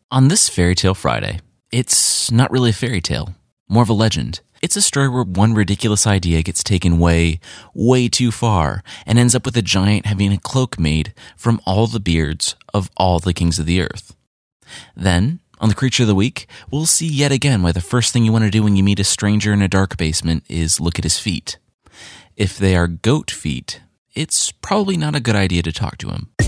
On this Fairy Tale Friday, it's not really a fairy tale, more of a legend. It's a story where one ridiculous idea gets taken way, way too far and ends up with a giant having a cloak made from all the beards of all the kings of the earth. Then, on the Creature of the Week, we'll see yet again why the first thing you want to do when you meet a stranger in a dark basement is look at his feet. If they are goat feet, it's probably not a good idea to talk to him.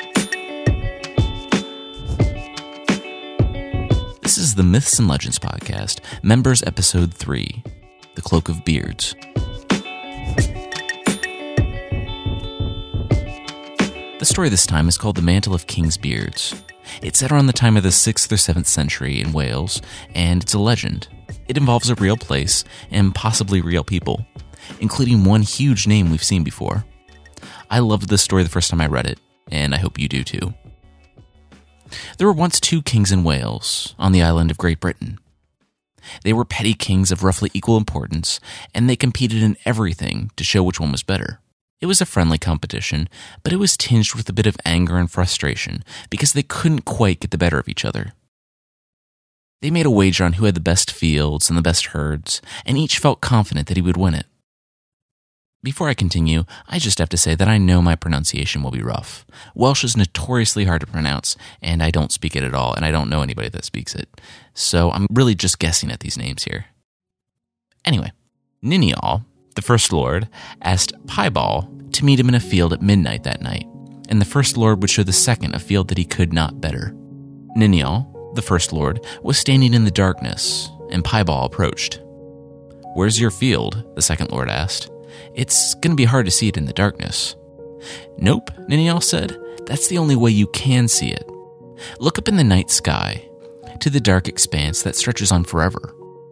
This is the Myths and Legends Podcast, Members Episode 3, The Cloak of Beards. The story this time is called The Mantle of King's Beards. It's set around the time of the 6th or 7th century in Wales, and it's a legend. It involves a real place and possibly real people, including one huge name we've seen before. I loved this story the first time I read it, and I hope you do too. There were once two kings in Wales, on the island of Great Britain. They were petty kings of roughly equal importance, and they competed in everything to show which one was better. It was a friendly competition, but it was tinged with a bit of anger and frustration because they couldn't quite get the better of each other. They made a wager on who had the best fields and the best herds, and each felt confident that he would win it. Before I continue, I just have to say that I know my pronunciation will be rough. Welsh is notoriously hard to pronounce, and I don't speak it at all, and I don't know anybody that speaks it. So I'm really just guessing at these names here. Anyway, Ninial, the First Lord, asked Piebald to meet him in a field at midnight that night, and the First Lord would show the second a field that he could not better. Ninial, the First Lord, was standing in the darkness, and Piebald approached. "Where's your field?" the Second Lord asked. "It's going to be hard to see it in the darkness." "Nope," Ninial said. "That's the only way you can see it. Look up in the night sky, to the dark expanse that stretches on forever.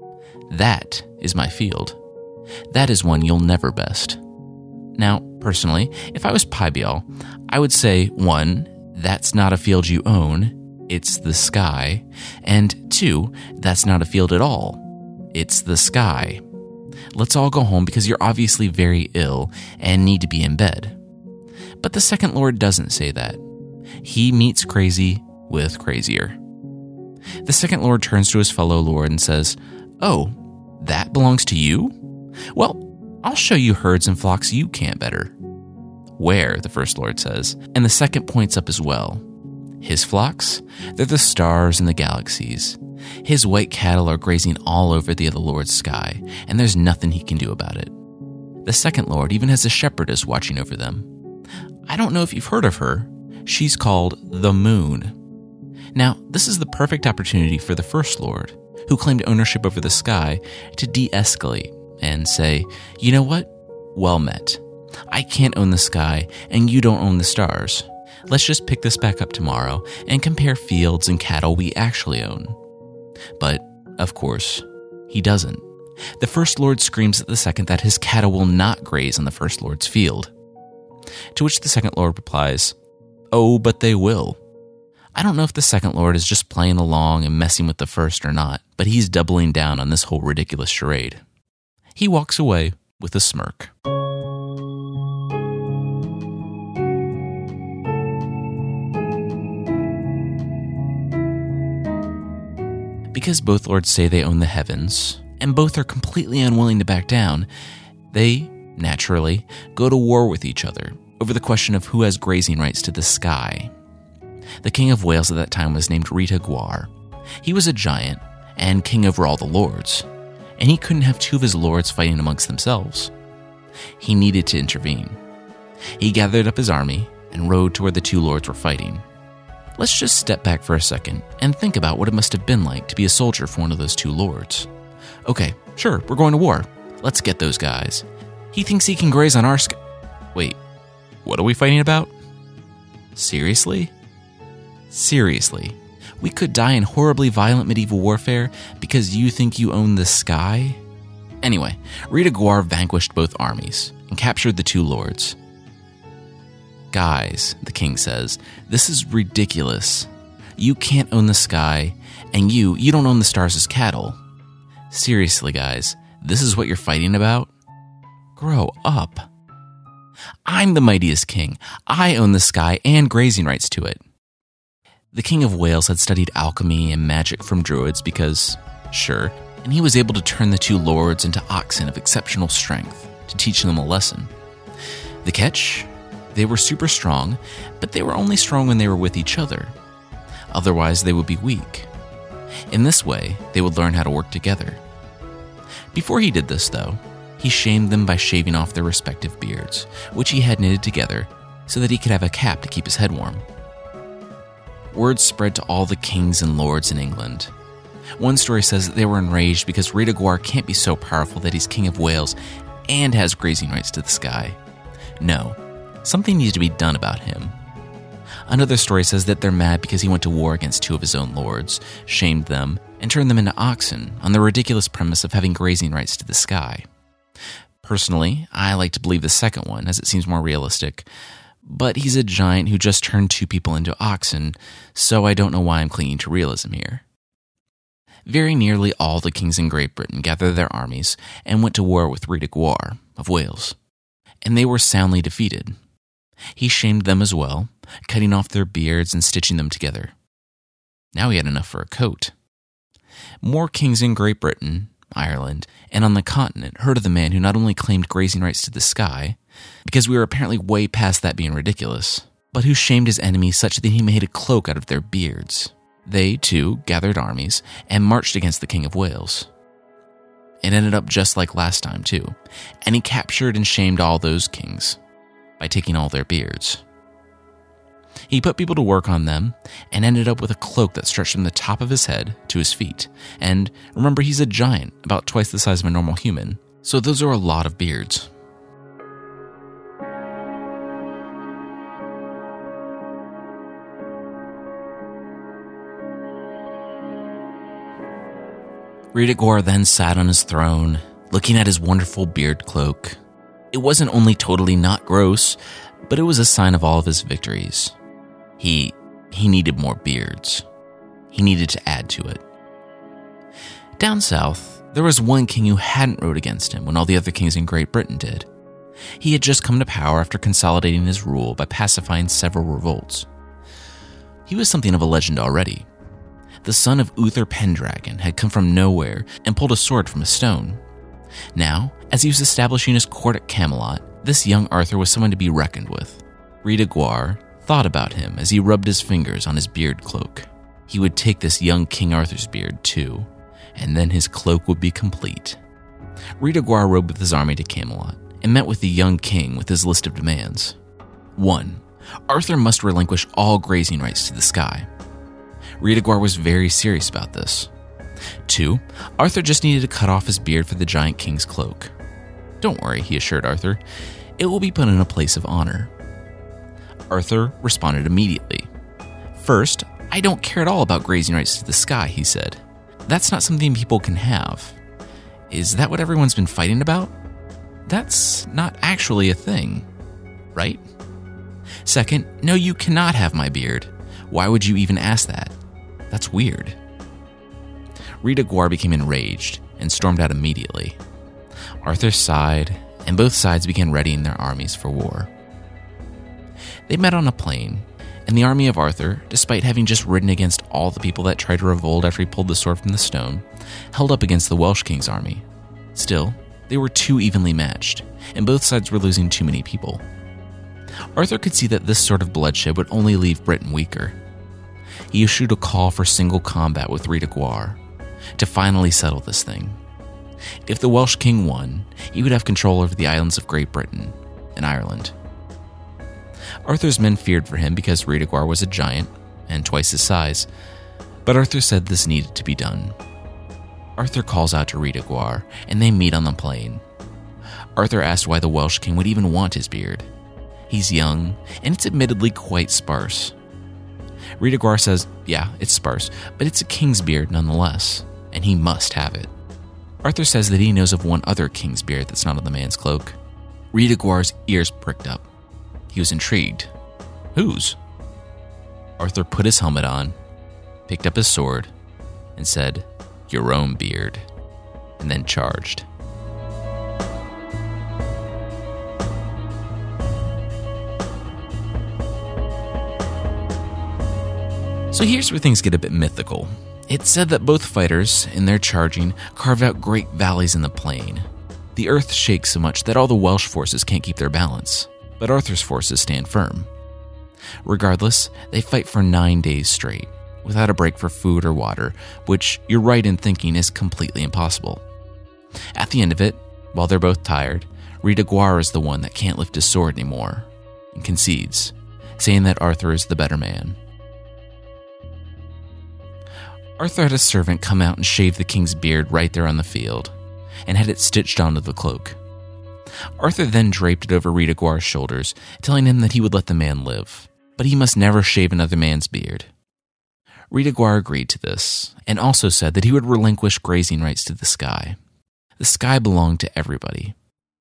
That is my field. That is one you'll never best." Now, personally, if I was Piebald, I would say, 1, that's not a field you own, it's the sky, and 2, that's not a field at all, it's the sky. Let's all go home because you're obviously very ill and need to be in bed. But the Second Lord doesn't say that. He meets crazy with crazier. The Second Lord turns to his fellow Lord and says, "Oh, that belongs to you? Well, I'll show you herds and flocks you can't better." "Where?" the First Lord says, and the second points up as well. "His flocks? They're the stars and the galaxies. His white cattle are grazing all over the other Lord's sky, and there's nothing he can do about it. The Second Lord even has a shepherdess watching over them. I don't know if you've heard of her. She's called the Moon." Now, this is the perfect opportunity for the First Lord, who claimed ownership over the sky, to de-escalate and say, "You know what? Well met. I can't own the sky, and you don't own the stars. Let's just pick this back up tomorrow and compare fields and cattle we actually own." But, of course, he doesn't. The First Lord screams at the Second that his cattle will not graze on the First Lord's field. To which the Second Lord replies, "Oh, but they will." I don't know if the Second Lord is just playing along and messing with the First or not, but he's doubling down on this whole ridiculous charade. He walks away with a smirk. Because both lords say they own the heavens, and both are completely unwilling to back down, they, naturally, go to war with each other over the question of who has grazing rights to the sky. The King of Wales at that time was named Rita Gwar. He was a giant and king over all the lords, and he couldn't have two of his lords fighting amongst themselves. He needed to intervene. He gathered up his army and rode to where the two lords were fighting. Let's just step back for a second and think about what it must have been like to be a soldier for one of those two lords. Okay, sure, we're going to war. Let's get those guys. He thinks he can graze on our sky. Wait, what are we fighting about? Seriously? Seriously? We could die in horribly violent medieval warfare because you think you own the sky? Anyway, Rita Gwar vanquished both armies and captured the two lords. "Guys," the king says, "this is ridiculous. You can't own the sky, and you don't own the stars as cattle. Seriously, guys, this is what you're fighting about? Grow up. I'm the mightiest king. I own the sky and grazing rights to it." The King of Wales had studied alchemy and magic from druids because, sure, and he was able to turn the two lords into oxen of exceptional strength to teach them a lesson. The catch? They were super strong, but they were only strong when they were with each other. Otherwise, they would be weak. In this way, they would learn how to work together. Before he did this, though, he shamed them by shaving off their respective beards, which he had knitted together so that he could have a cap to keep his head warm. Word spread to all the kings and lords in England. One story says that they were enraged because Rita Gwar can't be so powerful that he's King of Wales and has grazing rights to the sky. No, something needs to be done about him. Another story says that they're mad because he went to war against two of his own lords, shamed them, and turned them into oxen on the ridiculous premise of having grazing rights to the sky. Personally, I like to believe the second one, as it seems more realistic, but he's a giant who just turned two people into oxen, so I don't know why I'm clinging to realism here. Very nearly all the kings in Great Britain gathered their armies and went to war with Rita Gwar of Wales, and they were soundly defeated. He shamed them as well, cutting off their beards and stitching them together. Now he had enough for a coat. More kings in Great Britain, Ireland, and on the continent heard of the man who not only claimed grazing rights to the sky, because we were apparently way past that being ridiculous, but who shamed his enemies such that he made a cloak out of their beards. They, too, gathered armies and marched against the King of Wales. It ended up just like last time, too, and he captured and shamed all those kings by taking all their beards. He put people to work on them and ended up with a cloak that stretched from the top of his head to his feet. And remember, he's a giant, about twice the size of a normal human, so those are a lot of beards. Rita Gwar then sat on his throne, looking at his wonderful beard cloak. It wasn't only totally not gross, but it was a sign of all of his victories. He needed more beards. He needed to add to it. Down south, there was one king who hadn't rode against him when all the other kings in Great Britain did. He had just come to power after consolidating his rule by pacifying several revolts. He was something of a legend already. The son of Uther Pendragon had come from nowhere and pulled a sword from a stone. Now, as he was establishing his court at Camelot, this young Arthur was someone to be reckoned with. Rita Gwar thought about him as he rubbed his fingers on his beard cloak. He would take this young King Arthur's beard, too, and then his cloak would be complete. Rita Gwar rode with his army to Camelot and met with the young king with his list of demands. 1. Arthur must relinquish all grazing rights to the sky. Rita Gwar was very serious about this. 2. Arthur just needed to cut off his beard for the giant king's cloak. Don't worry, he assured Arthur. It will be put in a place of honor. Arthur responded immediately. First, I don't care at all about grazing rights to the sky, he said. That's not something people can have. Is that what everyone's been fighting about? That's not actually a thing, right? Second, no, you cannot have my beard. Why would you even ask that? That's weird. Rita Gwar became enraged and stormed out immediately. Arthur sighed, and both sides began readying their armies for war. They met on a plain, and the army of Arthur, despite having just ridden against all the people that tried to revolt after he pulled the sword from the stone, held up against the Welsh king's army. Still, they were too evenly matched, and both sides were losing too many people. Arthur could see that this sort of bloodshed would only leave Britain weaker. He issued a call for single combat with Rita Gwar to finally settle this thing. If the Welsh king won, he would have control over the islands of Great Britain and Ireland. Arthur's men feared for him because Rita Gwar was a giant and twice his size, but Arthur said this needed to be done. Arthur calls out to Rita Gwar, and they meet on the plain. Arthur asked why the Welsh king would even want his beard. He's young, and it's admittedly quite sparse. Rita Gwar says, yeah, it's sparse, but it's a king's beard nonetheless, and he must have it. Arthur says that he knows of one other king's beard that's not on the man's cloak. Rita Gwar's ears pricked up. He was intrigued. Whose? Arthur put his helmet on, picked up his sword, and said, your own beard, and then charged. So here's where things get a bit mythical. It's said that both fighters, in their charging, carve out great valleys in the plain. The earth shakes so much that all the Welsh forces can't keep their balance, but Arthur's forces stand firm. Regardless, they fight for 9 days straight, without a break for food or water, which you're right in thinking is completely impossible. At the end of it, while they're both tired, Rita Gwar is the one that can't lift his sword anymore, and concedes, saying that Arthur is the better man. Arthur had a servant come out and shave the king's beard right there on the field, and had it stitched onto the cloak. Arthur then draped it over Rita Gwar's shoulders, telling him that he would let the man live, but he must never shave another man's beard. Rita Gwar agreed to this, and also said that he would relinquish grazing rights to the sky. The sky belonged to everybody.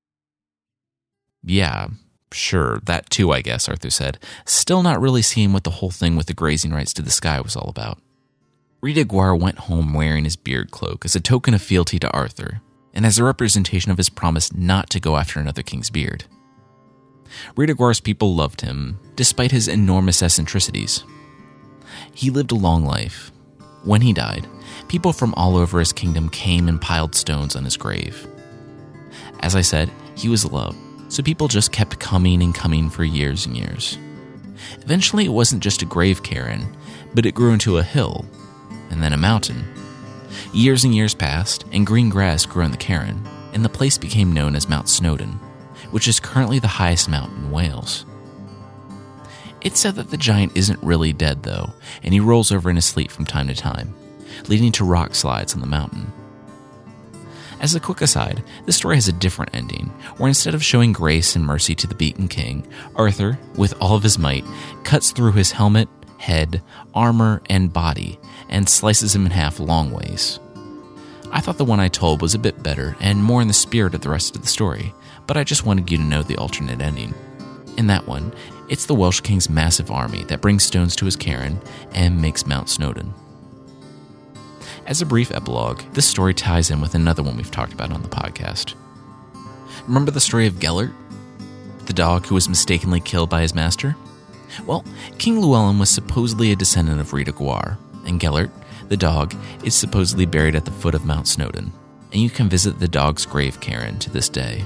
Yeah, sure, that too, I guess, Arthur said, still not really seeing what the whole thing with the grazing rights to the sky was all about. Rita Gwar went home wearing his beard cloak as a token of fealty to Arthur, and as a representation of his promise not to go after another king's beard. Rita Gwar's people loved him, despite his enormous eccentricities. He lived a long life. When he died, people from all over his kingdom came and piled stones on his grave. As I said, he was loved, so people just kept coming and coming for years and years. Eventually, it wasn't just a grave cairn, but it grew into a hill, and then a mountain. Years and years passed, and green grass grew on the cairn, and the place became known as Mount Snowdon, which is currently the highest mountain in Wales. It's said that the giant isn't really dead, though, and he rolls over in his sleep from time to time, leading to rock slides on the mountain. As a quick aside, this story has a different ending, where instead of showing grace and mercy to the beaten king, Arthur, with all of his might, cuts through his helmet, head, armor, and body, and slices him in half long ways. I thought the one I told was a bit better and more in the spirit of the rest of the story, but I just wanted you to know the alternate ending. In that one, it's the Welsh king's massive army that brings stones to his cairn and makes Mount Snowdon. As a brief epilogue, this story ties in with another one we've talked about on the podcast. Remember the story of Gellert, the dog who was mistakenly killed by his master? Well, King Llewellyn was supposedly a descendant of Rita Gwar, and Gellert, the dog, is supposedly buried at the foot of Mount Snowdon, and you can visit the dog's grave cairn to this day.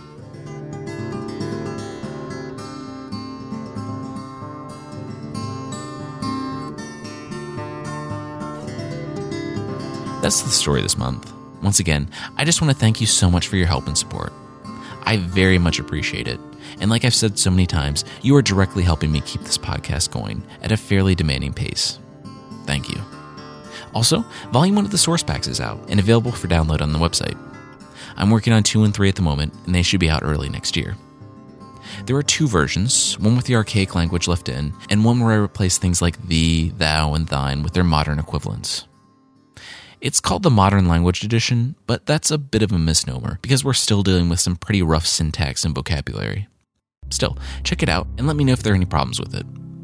That's the story this month. Once again, I just want to thank you so much for your help and support. I very much appreciate it. And like I've said so many times, you are directly helping me keep this podcast going at a fairly demanding pace. Thank you. Also, Volume 1 of the Source Packs is out and available for download on the website. I'm working on 2 and 3 at the moment, and they should be out early next year. There are 2 versions, one with the archaic language left in, and one where I replace things like thee, thou, and thine with their modern equivalents. It's called the Modern Language Edition, but that's a bit of a misnomer because we're still dealing with some pretty rough syntax and vocabulary. Still, check it out and let me know if there are any problems with it.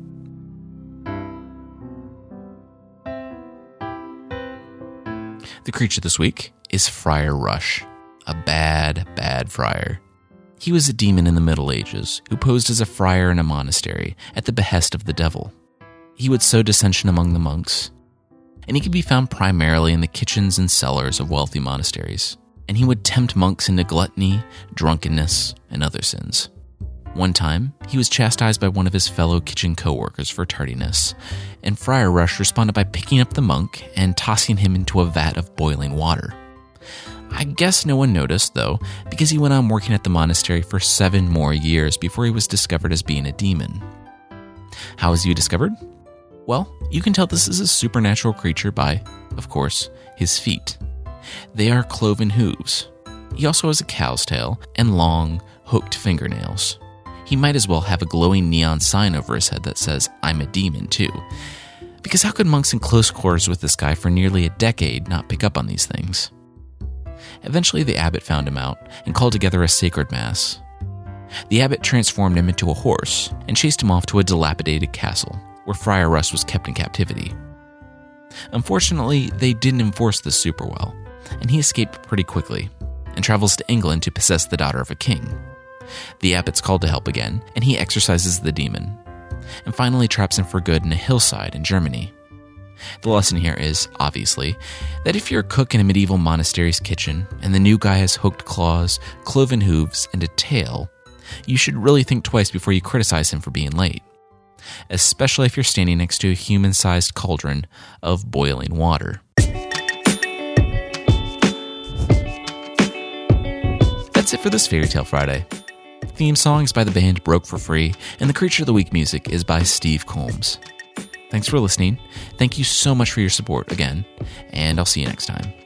The creature this week is Friar Rush, a bad friar. He was a demon in the Middle Ages who posed as a friar in a monastery at the behest of the devil. He would sow dissension among the monks, and he could be found primarily in the kitchens and cellars of wealthy monasteries, and he would tempt monks into gluttony, drunkenness, and other sins. One time, he was chastised by one of his fellow kitchen co-workers for tardiness, and Friar Rush responded by picking up the monk and tossing him into a vat of boiling water. I guess no one noticed, though, because he went on working at the monastery for 7 more years before he was discovered as being a demon. How was he discovered? Well, you can tell this is a supernatural creature by, of course, his feet. They are cloven hooves. He also has a cow's tail and long, hooked fingernails. He might as well have a glowing neon sign over his head that says, "I'm a demon," too. Because how could monks in close quarters with this guy for nearly a decade not pick up on these things? Eventually, the abbot found him out and called together a sacred mass. The abbot transformed him into a horse and chased him off to a dilapidated castle, where Friar Rush was kept in captivity. Unfortunately, they didn't enforce this super well, and he escaped pretty quickly, and travels to England to possess the daughter of a king. The abbot's called to help again, and he exorcises the demon, and finally traps him for good in a hillside in Germany. The lesson here is, obviously, that if you're a cook in a medieval monastery's kitchen and the new guy has hooked claws, cloven hooves, and a tail, you should really think twice before you criticize him for being late, especially if you're standing next to a human-sized cauldron of boiling water. That's it for this Fairy Tale Friday. Theme song is by the band Broke for Free, and the Creature of the Week music is by Steve Combs. Thanks for listening. Thank you so much for your support again, and I'll see you next time.